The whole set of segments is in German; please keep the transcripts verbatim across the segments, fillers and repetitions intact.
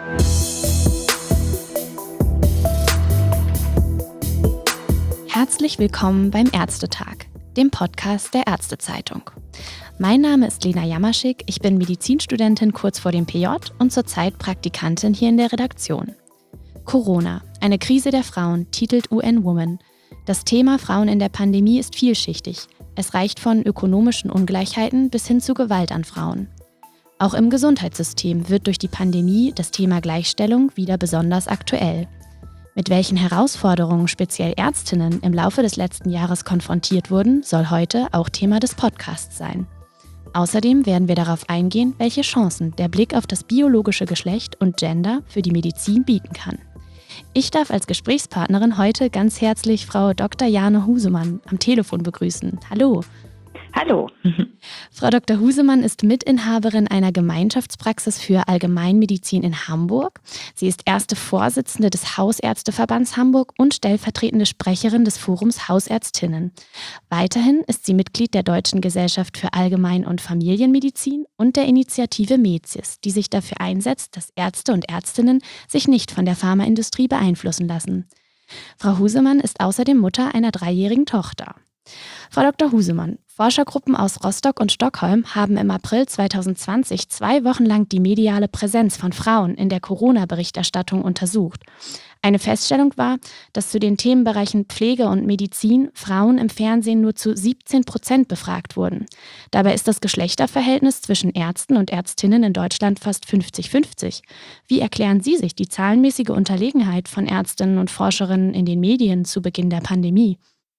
Herzlich willkommen beim Ärztetag, dem Podcast der Ärztezeitung. Mein Name ist Lena Jamaschik, ich bin Medizinstudentin kurz vor dem P J und zurzeit Praktikantin hier in der Redaktion. Corona, eine Krise der Frauen, titelt U N Women. Das Thema Frauen in der Pandemie ist vielschichtig. Es reicht von ökonomischen Ungleichheiten bis hin zu Gewalt an Frauen. Auch im Gesundheitssystem wird durch die Pandemie das Thema Gleichstellung wieder besonders aktuell. Mit welchen Herausforderungen speziell Ärztinnen im Laufe des letzten Jahres konfrontiert wurden, soll heute auch Thema des Podcasts sein. Außerdem werden wir darauf eingehen, welche Chancen der Blick auf das biologische Geschlecht und Gender für die Medizin bieten kann. Ich darf als Gesprächspartnerin heute ganz herzlich Frau Doktor Jane Husemann am Telefon begrüßen. Hallo. Hallo. Frau Doktor Husemann ist Mitinhaberin einer Gemeinschaftspraxis für Allgemeinmedizin in Hamburg. Sie ist erste Vorsitzende des Hausärzteverbands Hamburg und stellvertretende Sprecherin des Forums Hausärztinnen. Weiterhin ist sie Mitglied der Deutschen Gesellschaft für Allgemein- und Familienmedizin und der Initiative MEZIS, die sich dafür einsetzt, dass Ärzte und Ärztinnen sich nicht von der Pharmaindustrie beeinflussen lassen. Frau Husemann ist außerdem Mutter einer dreijährigen Tochter. Frau Doktor Husemann, Forschergruppen aus Rostock und Stockholm haben im April zweitausendzwanzig zwei Wochen lang die mediale Präsenz von Frauen in der Corona-Berichterstattung untersucht. Eine Feststellung war, dass zu den Themenbereichen Pflege und Medizin Frauen im Fernsehen nur zu siebzehn Prozent befragt wurden. Dabei ist das Geschlechterverhältnis zwischen Ärzten und Ärztinnen in Deutschland fast fünfzig fünfzig. Wie erklären Sie sich die zahlenmäßige Unterlegenheit von Ärztinnen und Forscherinnen in den Medien zu Beginn der Pandemie?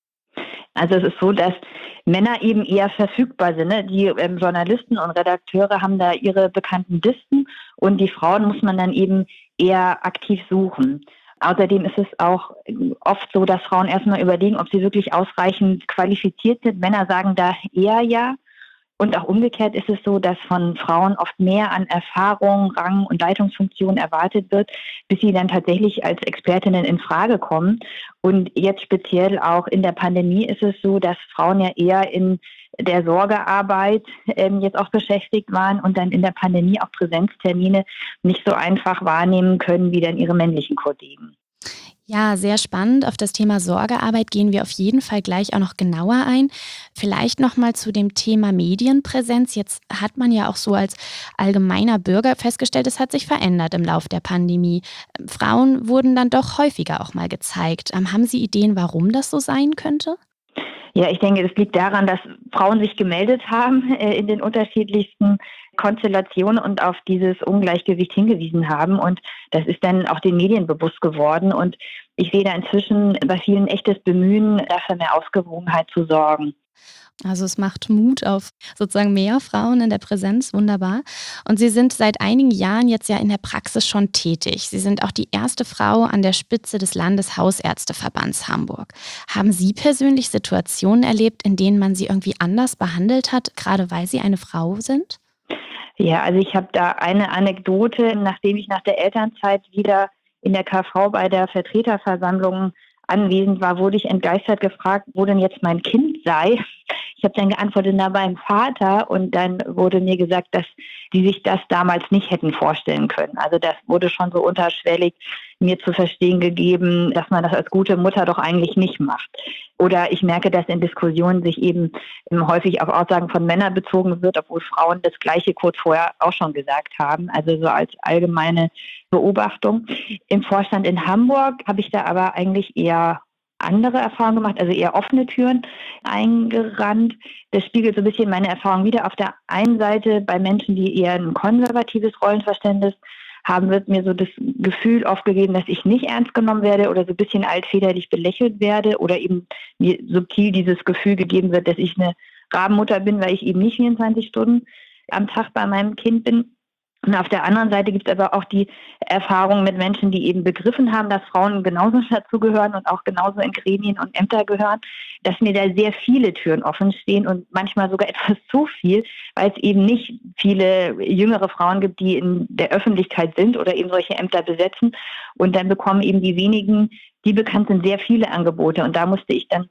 Also es ist so, dass Männer eben eher verfügbar sind. Ne? Die ähm, Journalisten und Redakteure haben da ihre bekannten Listen und die Frauen muss man dann eben eher aktiv suchen. Außerdem ist es auch oft so, dass Frauen erstmal überlegen, ob sie wirklich ausreichend qualifiziert sind. Männer sagen da eher ja. Und auch umgekehrt ist es so, dass von Frauen oft mehr an Erfahrung, Rang und Leitungsfunktion erwartet wird, bis sie dann tatsächlich als Expertinnen in Frage kommen. Und jetzt speziell auch in der Pandemie ist es so, dass Frauen ja eher in der Sorgearbeit ähm, jetzt auch beschäftigt waren und dann in der Pandemie auch Präsenztermine nicht so einfach wahrnehmen können wie dann ihre männlichen Kollegen. Ja, sehr spannend. Auf das Thema Sorgearbeit gehen wir auf jeden Fall gleich auch noch genauer ein. Vielleicht nochmal zu dem Thema Medienpräsenz. Jetzt hat man ja auch so als allgemeiner Bürger festgestellt, es hat sich verändert im Lauf der Pandemie. Frauen wurden dann doch häufiger auch mal gezeigt. Haben Sie Ideen, warum das so sein könnte? Ja, ich denke, das liegt daran, dass Frauen sich gemeldet haben äh, in den unterschiedlichsten Konstellationen und auf dieses Ungleichgewicht hingewiesen haben. Und das ist dann auch den Medien bewusst geworden. Und ich sehe da inzwischen bei vielen echtes Bemühen, dafür mehr Ausgewogenheit zu sorgen. Also es macht Mut auf sozusagen mehr Frauen in der Präsenz, wunderbar. Und Sie sind seit einigen Jahren jetzt ja in der Praxis schon tätig. Sie sind auch die erste Frau an der Spitze des Landeshausärzteverbands Hamburg. Haben Sie persönlich Situationen erlebt, in denen man Sie irgendwie anders behandelt hat, gerade weil Sie eine Frau sind? Ja, also ich habe da eine Anekdote, nachdem ich nach der Elternzeit wieder in der K V bei der Vertreterversammlung anwesend war, wurde ich entgeistert gefragt, wo denn jetzt mein Kind sei. Ich habe dann geantwortet, na, beim Vater. Und dann wurde mir gesagt, dass die sich das damals nicht hätten vorstellen können. Also das wurde schon so unterschwellig mir zu verstehen gegeben, dass man das als gute Mutter doch eigentlich nicht macht. Oder ich merke, dass in Diskussionen sich eben häufig auf Aussagen von Männern bezogen wird, obwohl Frauen das Gleiche kurz vorher auch schon gesagt haben. Also so als allgemeine Beobachtung. Im Vorstand in Hamburg habe ich da aber eigentlich eher andere Erfahrungen gemacht, also eher offene Türen eingerannt. Das spiegelt so ein bisschen meine Erfahrung wider. Auf der einen Seite bei Menschen, die eher ein konservatives Rollenverständnis haben, wird mir so das Gefühl aufgegeben, dass ich nicht ernst genommen werde oder so ein bisschen altväterlich belächelt werde oder eben mir subtil dieses Gefühl gegeben wird, dass ich eine Rabenmutter bin, weil ich eben nicht vierundzwanzig Stunden am Tag bei meinem Kind bin. Und auf der anderen Seite gibt es aber auch die Erfahrung mit Menschen, die eben begriffen haben, dass Frauen genauso dazugehören und auch genauso in Gremien und Ämter gehören, dass mir da sehr viele Türen offen stehen und manchmal sogar etwas zu viel, weil es eben nicht viele jüngere Frauen gibt, die in der Öffentlichkeit sind oder eben solche Ämter besetzen. Und dann bekommen eben die wenigen, die bekannt sind, sehr viele Angebote. Und da musste ich dann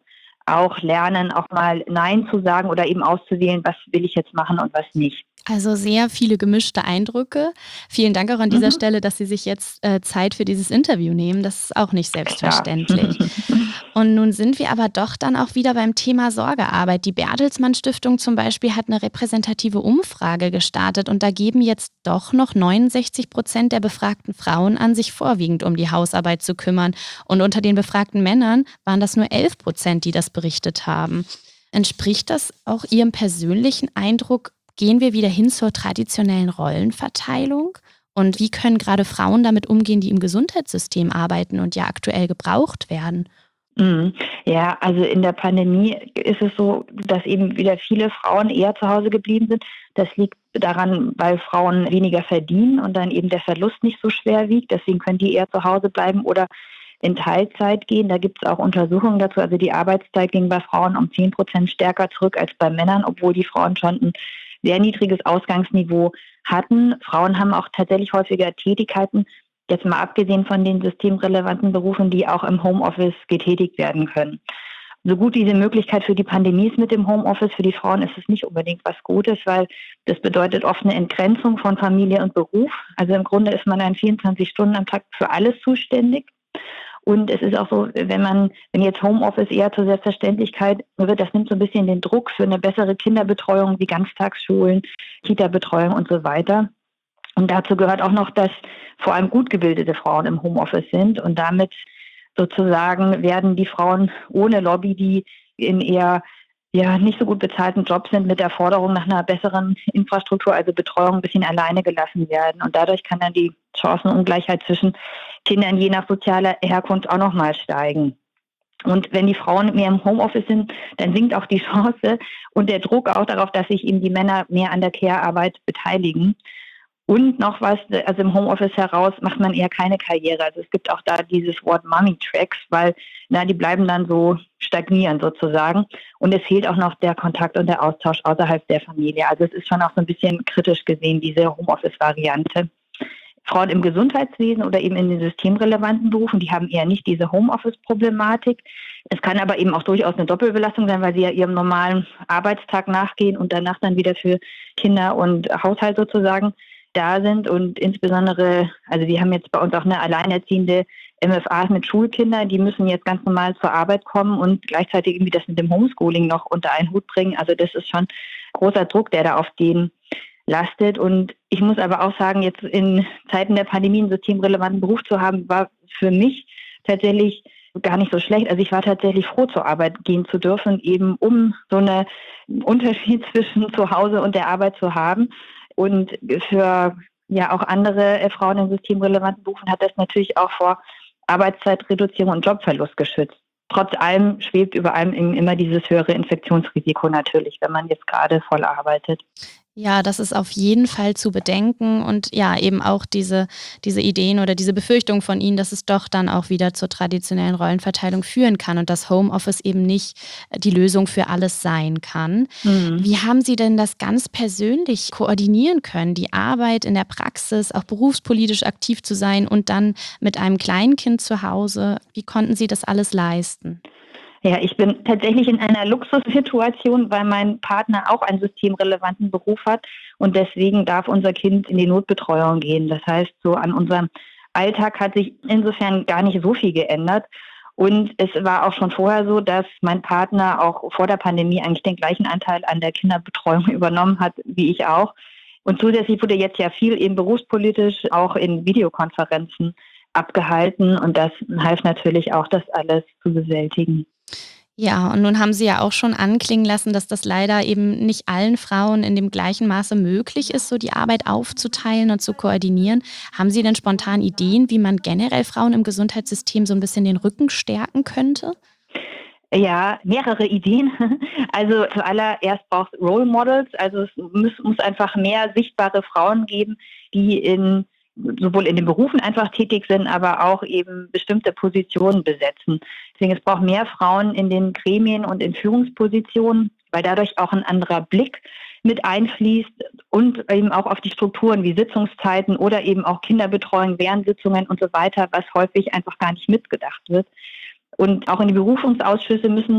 auch lernen, auch mal Nein zu sagen oder eben auszuwählen, was will ich jetzt machen und was nicht. Also sehr viele gemischte Eindrücke. Vielen Dank auch an dieser Mhm. Stelle, dass Sie sich jetzt äh, Zeit für dieses Interview nehmen. Das ist auch nicht Klar. selbstverständlich. Und nun sind wir aber doch dann auch wieder beim Thema Sorgearbeit. Die Bertelsmann Stiftung zum Beispiel hat eine repräsentative Umfrage gestartet und da geben jetzt doch noch neunundsechzig Prozent der befragten Frauen an, sich vorwiegend um die Hausarbeit zu kümmern. Und unter den befragten Männern waren das nur elf Prozent, die das berichtet haben. Entspricht das auch Ihrem persönlichen Eindruck? Gehen wir wieder hin zur traditionellen Rollenverteilung? Und wie können gerade Frauen damit umgehen, die im Gesundheitssystem arbeiten und ja aktuell gebraucht werden? Mhm. Ja, also in der Pandemie ist es so, dass eben wieder viele Frauen eher zu Hause geblieben sind. Das liegt daran, weil Frauen weniger verdienen und dann eben der Verlust nicht so schwer wiegt. Deswegen können die eher zu Hause bleiben oder in Teilzeit gehen. Da gibt es auch Untersuchungen dazu. Also die Arbeitszeit ging bei Frauen um zehn Prozent stärker zurück als bei Männern, obwohl die Frauen schon ein sehr niedriges Ausgangsniveau hatten. Frauen haben auch tatsächlich häufiger Tätigkeiten, jetzt mal abgesehen von den systemrelevanten Berufen, die auch im Homeoffice getätigt werden können. So gut diese Möglichkeit für die Pandemie ist mit dem Homeoffice, für die Frauen ist es nicht unbedingt was Gutes, weil das bedeutet oft eine Entgrenzung von Familie und Beruf. Also im Grunde ist man dann vierundzwanzig Stunden am Tag für alles zuständig. Und es ist auch so, wenn man, wenn jetzt Homeoffice eher zur Selbstverständlichkeit wird, das nimmt so ein bisschen den Druck für eine bessere Kinderbetreuung wie Ganztagsschulen, Kita-Betreuung und so weiter. Und dazu gehört auch noch, dass vor allem gut gebildete Frauen im Homeoffice sind und damit sozusagen werden die Frauen ohne Lobby, die in eher ja nicht so gut bezahlten Jobs sind, mit der Forderung nach einer besseren Infrastruktur, also Betreuung, ein bisschen alleine gelassen werden. Und dadurch kann dann die Chancenungleichheit zwischen Kindern je nach sozialer Herkunft auch nochmal steigen. Und wenn die Frauen mehr im Homeoffice sind, dann sinkt auch die Chance und der Druck auch darauf, dass sich eben die Männer mehr an der Care-Arbeit beteiligen. Und noch was, also im Homeoffice heraus macht man eher keine Karriere. Also es gibt auch da dieses Wort Mommy Tracks, weil na, die bleiben dann so stagnieren sozusagen. Und es fehlt auch noch der Kontakt und der Austausch außerhalb der Familie. Also es ist schon auch so ein bisschen kritisch gesehen, diese Homeoffice-Variante. Frauen im Gesundheitswesen oder eben in den systemrelevanten Berufen, die haben eher nicht diese Homeoffice-Problematik. Es kann aber eben auch durchaus eine Doppelbelastung sein, weil sie ja ihrem normalen Arbeitstag nachgehen und danach dann wieder für Kinder und Haushalt sozusagen da sind. Und insbesondere, also wir haben jetzt bei uns auch eine alleinerziehende M F A mit Schulkindern, die müssen jetzt ganz normal zur Arbeit kommen und gleichzeitig irgendwie das mit dem Homeschooling noch unter einen Hut bringen. Also das ist schon großer Druck, der da auf denen lastet. Und ich muss aber auch sagen, jetzt in Zeiten der Pandemie einen systemrelevanten Beruf zu haben, war für mich tatsächlich gar nicht so schlecht. Also ich war tatsächlich froh, zur Arbeit gehen zu dürfen, eben um so einen Unterschied zwischen zu Hause und der Arbeit zu haben. Und für ja auch andere äh, Frauen in systemrelevanten Berufen hat das natürlich auch vor Arbeitszeitreduzierung und Jobverlust geschützt. Trotz allem schwebt über allem immer dieses höhere Infektionsrisiko natürlich, wenn man jetzt gerade voll arbeitet. Ja, das ist auf jeden Fall zu bedenken und ja, eben auch diese, diese Ideen oder diese Befürchtung von Ihnen, dass es doch dann auch wieder zur traditionellen Rollenverteilung führen kann und dass Homeoffice eben nicht die Lösung für alles sein kann. Mhm. Wie haben Sie denn das ganz persönlich koordinieren können, die Arbeit in der Praxis, auch berufspolitisch aktiv zu sein und dann mit einem Kleinkind zu Hause? Wie konnten Sie das alles leisten? Ja, ich bin tatsächlich in einer Luxussituation, weil mein Partner auch einen systemrelevanten Beruf hat und deswegen darf unser Kind in die Notbetreuung gehen. Das heißt, so an unserem Alltag hat sich insofern gar nicht so viel geändert. Und es war auch schon vorher so, dass mein Partner auch vor der Pandemie eigentlich den gleichen Anteil an der Kinderbetreuung übernommen hat, wie ich auch. Und zusätzlich wurde jetzt ja viel eben berufspolitisch auch in Videokonferenzen abgehalten und das half natürlich auch, das alles zu bewältigen. Ja, und nun haben Sie ja auch schon anklingen lassen, dass das leider eben nicht allen Frauen in dem gleichen Maße möglich ist, so die Arbeit aufzuteilen und zu koordinieren. Haben Sie denn spontan Ideen, wie man generell Frauen im Gesundheitssystem so ein bisschen den Rücken stärken könnte? Ja, mehrere Ideen. Also zuallererst braucht es Role Models. Also es muss, muss einfach mehr sichtbare Frauen geben, die in sowohl in den Berufen einfach tätig sind, aber auch eben bestimmte Positionen besetzen. Deswegen es braucht mehr Frauen in den Gremien und in Führungspositionen, weil dadurch auch ein anderer Blick mit einfließt und eben auch auf die Strukturen wie Sitzungszeiten oder eben auch Kinderbetreuung während Sitzungen und so weiter, was häufig einfach gar nicht mitgedacht wird. Und auch in die Berufungsausschüsse müssen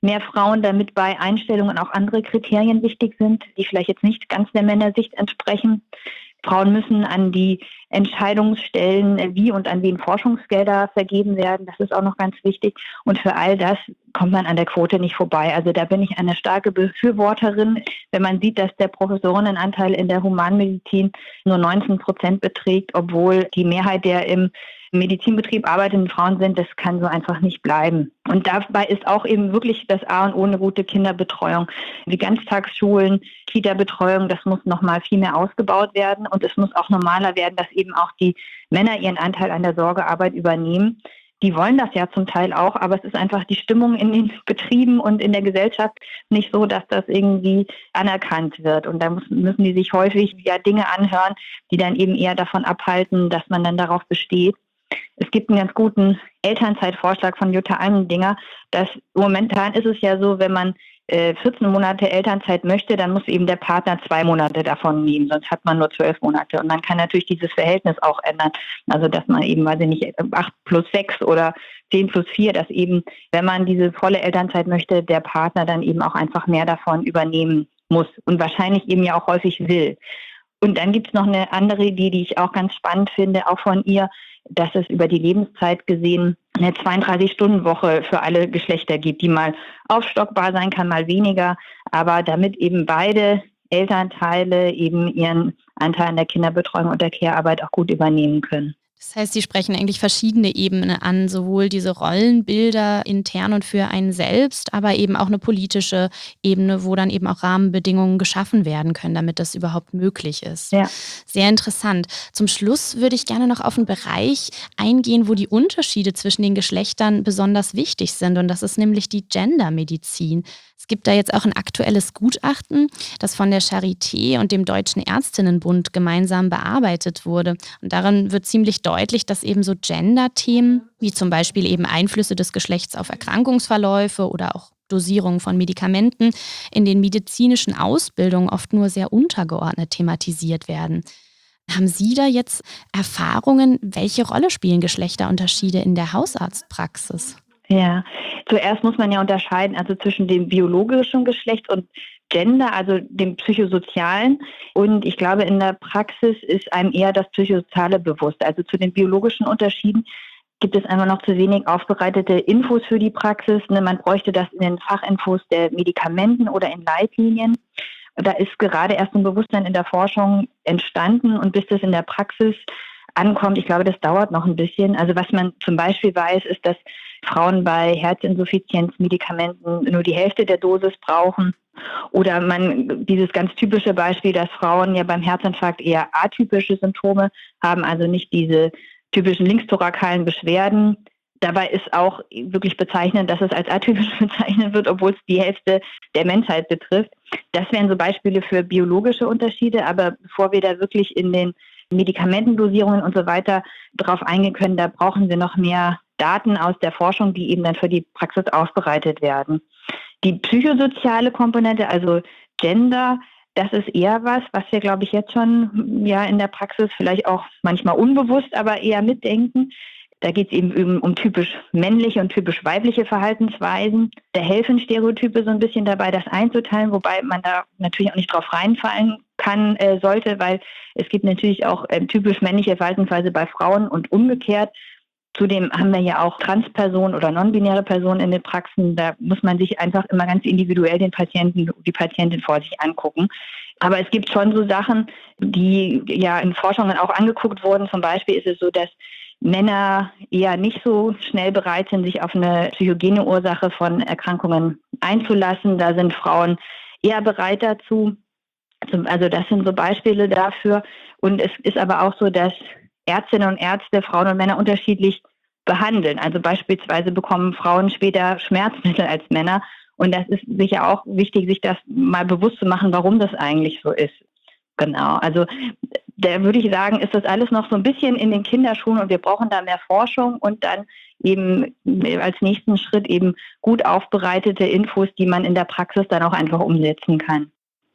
mehr Frauen, damit bei Einstellungen auch andere Kriterien wichtig sind, die vielleicht jetzt nicht ganz der Männersicht entsprechen. Frauen müssen an die Entscheidungsstellen, wie und an wen Forschungsgelder vergeben werden. Das ist auch noch ganz wichtig. Und für all das kommt man an der Quote nicht vorbei. Also da bin ich eine starke Befürworterin. Wenn man sieht, dass der Professorinnenanteil in der Humanmedizin nur neunzehn Prozent beträgt, obwohl die Mehrheit der im Medizinbetrieb arbeitenden Frauen sind, das kann so einfach nicht bleiben. Und dabei ist auch eben wirklich das A und O eine gute Kinderbetreuung. Die Ganztagsschulen, Kita-Betreuung, das muss noch mal viel mehr ausgebaut werden. Und es muss auch normaler werden, dass eben auch die Männer ihren Anteil an der Sorgearbeit übernehmen. Die wollen das ja zum Teil auch, aber es ist einfach die Stimmung in den Betrieben und in der Gesellschaft nicht so, dass das irgendwie anerkannt wird. Und da müssen, müssen die sich häufig ja Dinge anhören, die dann eben eher davon abhalten, dass man dann darauf besteht. Es gibt einen ganz guten Elternzeitvorschlag von Jutta Almendinger, dass momentan ist es ja so, wenn man äh, vierzehn Monate Elternzeit möchte, dann muss eben der Partner zwei Monate davon nehmen, sonst hat man nur zwölf Monate. Und man kann natürlich dieses Verhältnis auch ändern. Also dass man eben, weiß ich nicht, acht plus sechs oder zehn plus vier, dass eben, wenn man diese volle Elternzeit möchte, der Partner dann eben auch einfach mehr davon übernehmen muss und wahrscheinlich eben ja auch häufig will. Und dann gibt es noch eine andere Idee, die ich auch ganz spannend finde, auch von ihr, dass es über die Lebenszeit gesehen eine zweiunddreißig-Stunden-Woche für alle Geschlechter gibt, die mal aufstockbar sein kann, mal weniger, aber damit eben beide Elternteile eben ihren Anteil an der Kinderbetreuung und der Care-Arbeit auch gut übernehmen können. Das heißt, Sie sprechen eigentlich verschiedene Ebenen an, sowohl diese Rollenbilder intern und für einen selbst, aber eben auch eine politische Ebene, wo dann eben auch Rahmenbedingungen geschaffen werden können, damit das überhaupt möglich ist. Ja. Sehr interessant. Zum Schluss würde ich gerne noch auf einen Bereich eingehen, wo die Unterschiede zwischen den Geschlechtern besonders wichtig sind, und das ist nämlich die Gendermedizin. Es gibt da jetzt auch ein aktuelles Gutachten, das von der Charité und dem Deutschen Ärztinnenbund gemeinsam bearbeitet wurde. Und darin wird ziemlich deutlich, dass eben so Gender-Themen, wie zum Beispiel eben Einflüsse des Geschlechts auf Erkrankungsverläufe oder auch Dosierung von Medikamenten, in den medizinischen Ausbildungen oft nur sehr untergeordnet thematisiert werden. Haben Sie da jetzt Erfahrungen, welche Rolle spielen Geschlechterunterschiede in der Hausarztpraxis? Ja, zuerst muss man ja unterscheiden, also zwischen dem biologischen Geschlecht und Gender, also dem psychosozialen. Und ich glaube, in der Praxis ist einem eher das Psychosoziale bewusst. Also zu den biologischen Unterschieden gibt es einfach noch zu wenig aufbereitete Infos für die Praxis. Man bräuchte das in den Fachinfos der Medikamenten oder in Leitlinien. Da ist gerade erst ein Bewusstsein in der Forschung entstanden, und bis das in der Praxis ankommt, ich glaube, das dauert noch ein bisschen. Also was man zum Beispiel weiß, ist, dass Frauen bei Herzinsuffizienzmedikamenten nur die Hälfte der Dosis brauchen. Oder man, dieses ganz typische Beispiel, dass Frauen ja beim Herzinfarkt eher atypische Symptome haben, also nicht diese typischen linkstorakalen Beschwerden. Dabei ist auch wirklich bezeichnend, dass es als atypisch bezeichnet wird, obwohl es die Hälfte der Menschheit betrifft. Das wären so Beispiele für biologische Unterschiede. Aber bevor wir da wirklich in den Medikamentendosierungen und so weiter drauf eingehen können, da brauchen wir noch mehr Daten aus der Forschung, die eben dann für die Praxis aufbereitet werden. Die psychosoziale Komponente, also Gender, das ist eher was, was wir, glaube ich, jetzt schon ja in der Praxis vielleicht auch manchmal unbewusst, aber eher mitdenken. Da geht es eben um typisch männliche und typisch weibliche Verhaltensweisen. Da helfen Stereotype so ein bisschen dabei, das einzuteilen, wobei man da natürlich auch nicht drauf reinfallen kann, äh, sollte, weil es gibt natürlich auch äh, typisch männliche Verhaltensweise bei Frauen und umgekehrt. Zudem haben wir ja auch Transpersonen oder non-binäre Personen in den Praxen. Da muss man sich einfach immer ganz individuell den Patienten, die Patientin vor sich angucken. Aber es gibt schon so Sachen, die ja in Forschungen auch angeguckt wurden. Zum Beispiel ist es so, dass Männer eher nicht so schnell bereit sind, sich auf eine psychogene Ursache von Erkrankungen einzulassen. Da sind Frauen eher bereit dazu. Also das sind so Beispiele dafür. Und es ist aber auch so, dass Ärztinnen und Ärzte Frauen und Männer unterschiedlich behandeln. Also beispielsweise bekommen Frauen später Schmerzmittel als Männer. Und das ist sicher auch wichtig, sich das mal bewusst zu machen, warum das eigentlich so ist. Genau, also da würde ich sagen, ist das alles noch so ein bisschen in den Kinderschuhen, und wir brauchen da mehr Forschung und dann eben als nächsten Schritt eben gut aufbereitete Infos, die man in der Praxis dann auch einfach umsetzen kann.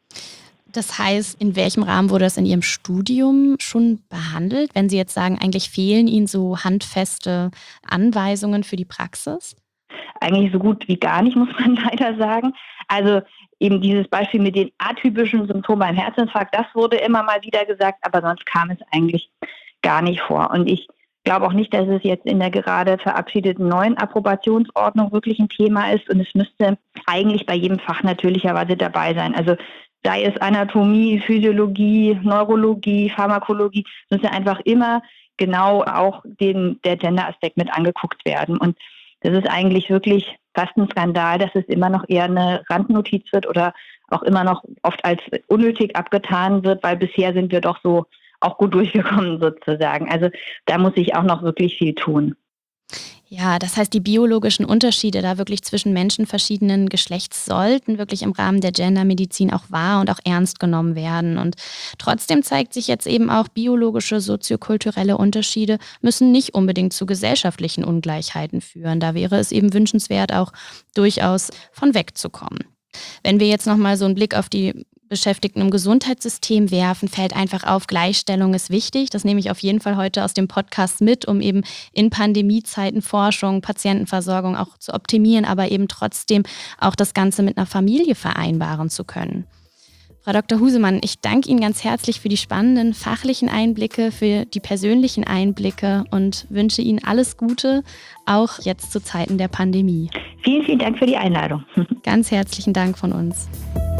Das heißt, in welchem Rahmen wurde das in Ihrem Studium schon behandelt, wenn Sie jetzt sagen, eigentlich fehlen Ihnen so handfeste Anweisungen für die Praxis? eigentlich so gut wie gar nicht, muss man leider sagen. Also eben dieses Beispiel mit den atypischen Symptomen beim Herzinfarkt, das wurde immer mal wieder gesagt, aber sonst kam es eigentlich gar nicht vor. Und ich glaube auch nicht, dass es jetzt in der gerade verabschiedeten neuen Approbationsordnung wirklich ein Thema ist. Und es müsste eigentlich bei jedem Fach natürlicherweise dabei sein. Also sei es Anatomie, Physiologie, Neurologie, Pharmakologie, müsste einfach immer genau auch den, der Gender-Aspekt mit angeguckt werden. Und das ist eigentlich wirklich fast ein Skandal, dass es immer noch eher eine Randnotiz wird oder auch immer noch oft als unnötig abgetan wird, weil bisher sind wir doch so auch gut durchgekommen sozusagen. Also da muss sich auch noch wirklich viel tun. Ja, das heißt, die biologischen Unterschiede da wirklich zwischen Menschen verschiedenen Geschlechts sollten wirklich im Rahmen der Gendermedizin auch wahr und auch ernst genommen werden. Und trotzdem zeigt sich jetzt eben auch, biologische, soziokulturelle Unterschiede müssen nicht unbedingt zu gesellschaftlichen Ungleichheiten führen. Da wäre es eben wünschenswert, auch durchaus von wegzukommen. Wenn wir jetzt nochmal so einen Blick auf die Beschäftigten im Gesundheitssystem werfen, fällt einfach auf, Gleichstellung ist wichtig. Das nehme ich auf jeden Fall heute aus dem Podcast mit, um eben in Pandemiezeiten Forschung, Patientenversorgung auch zu optimieren, aber eben trotzdem auch das Ganze mit einer Familie vereinbaren zu können. Frau Doktor Husemann, ich danke Ihnen ganz herzlich für die spannenden fachlichen Einblicke, für die persönlichen Einblicke und wünsche Ihnen alles Gute, auch jetzt zu Zeiten der Pandemie. Vielen, vielen Dank für die Einladung. Ganz herzlichen Dank von uns.